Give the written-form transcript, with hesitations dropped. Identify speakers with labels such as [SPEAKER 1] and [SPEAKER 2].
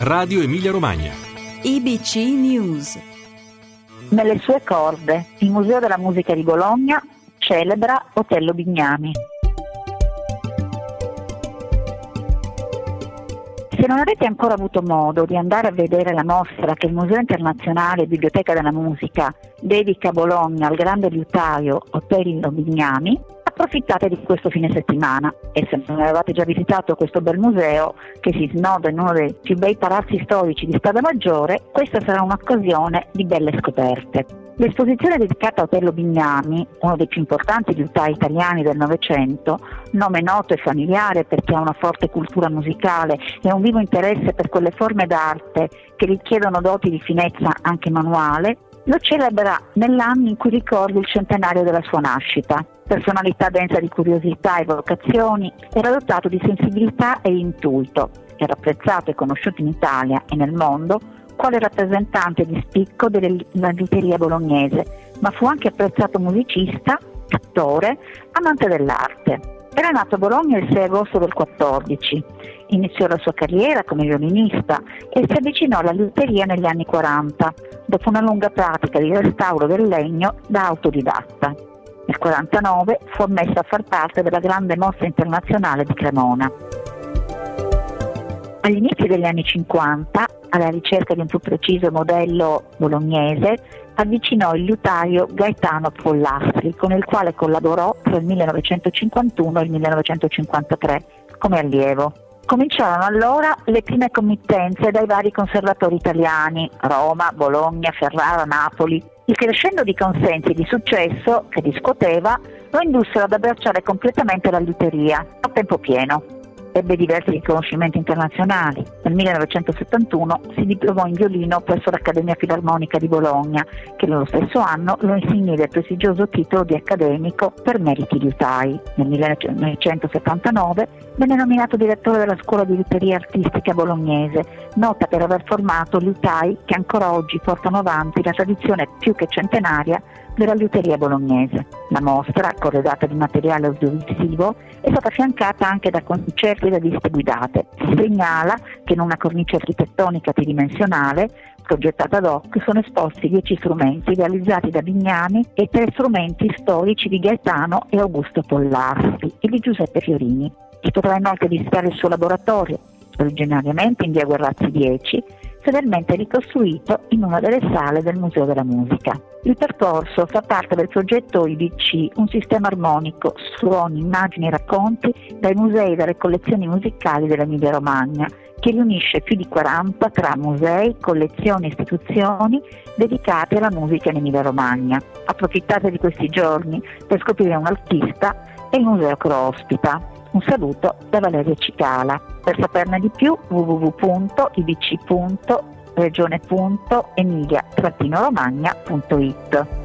[SPEAKER 1] Radio Emilia Romagna.
[SPEAKER 2] IBC News.
[SPEAKER 3] Nelle sue corde, il Museo della Musica di Bologna celebra Otello Bignami. Se non avete ancora avuto modo di andare a vedere la mostra che il Museo Internazionale Biblioteca della Musica dedica a Bologna al grande liutaio Otello Bignami, approfittate di questo fine settimana e se non avevate già visitato questo bel museo che si snoda in uno dei più bei palazzi storici di Strada Maggiore, questa sarà un'occasione di belle scoperte. L'esposizione dedicata a Otello Bignami, uno dei più importanti liutai italiani del Novecento, nome noto e familiare perché ha una forte cultura musicale e un vivo interesse per quelle forme d'arte che richiedono doti di finezza anche manuale, lo celebra nell'anno in cui ricorda il centenario della sua nascita. Personalità densa di curiosità e vocazioni, era dotato di sensibilità e intuito, era apprezzato e conosciuto in Italia e nel mondo quale rappresentante di spicco della liuteria bolognese, ma fu anche apprezzato musicista, attore, amante dell'arte. Era nato a Bologna il 6 agosto del 14, iniziò la sua carriera come violinista e si avvicinò alla liuteria negli anni 40, dopo una lunga pratica di restauro del legno da autodidatta. Nel 1949 fu ammesso a far parte della grande mostra internazionale di Cremona. Agli inizi degli anni 50, alla ricerca di un più preciso modello bolognese, avvicinò il liutaio Gaetano Pollastri, con il quale collaborò tra il 1951 e il 1953 come allievo. Cominciarono allora le prime committenze dai vari conservatori italiani, Roma, Bologna, Ferrara, Napoli. Il crescendo di consensi e di successo che riscuoteva lo indussero ad abbracciare completamente la liuteria a tempo pieno. Ebbe diversi riconoscimenti internazionali. Nel 1971 si diplomò in violino presso l'Accademia Filarmonica di Bologna, che nello stesso anno lo insignì del prestigioso titolo di accademico per meriti liutai. Nel 1979 venne nominato direttore della Scuola di Liuteria Artistica Bolognese, nota per aver formato liutai che ancora oggi portano avanti la tradizione più che centenaria della liuteria bolognese. La mostra, corredata di materiale audiovisivo, è stata affiancata anche da concerti e da visite guidate. Si segnala che in una cornice architettonica tridimensionale, progettata ad hoc, sono esposti 10 strumenti realizzati da Bignami e 3 strumenti storici di Gaetano e Augusto Pollastri e di Giuseppe Fiorini. Si potrà inoltre visitare il suo laboratorio, originariamente in via Guerrazzi 10, fedelmente ricostruito in una delle sale del Museo della Musica. Il percorso fa parte del progetto IBC, un sistema armonico, suoni, immagini e racconti dai musei e dalle collezioni musicali dell'Emilia Romagna, che riunisce più di 40 tra musei, collezioni e istituzioni dedicate alla musica in Emilia Romagna. Approfittate di questi giorni per scoprire un artista e il museo che lo ospita. Un saluto da Valeria Cicala. Per saperne di più www.ibc.regione.emilia-romagna.it.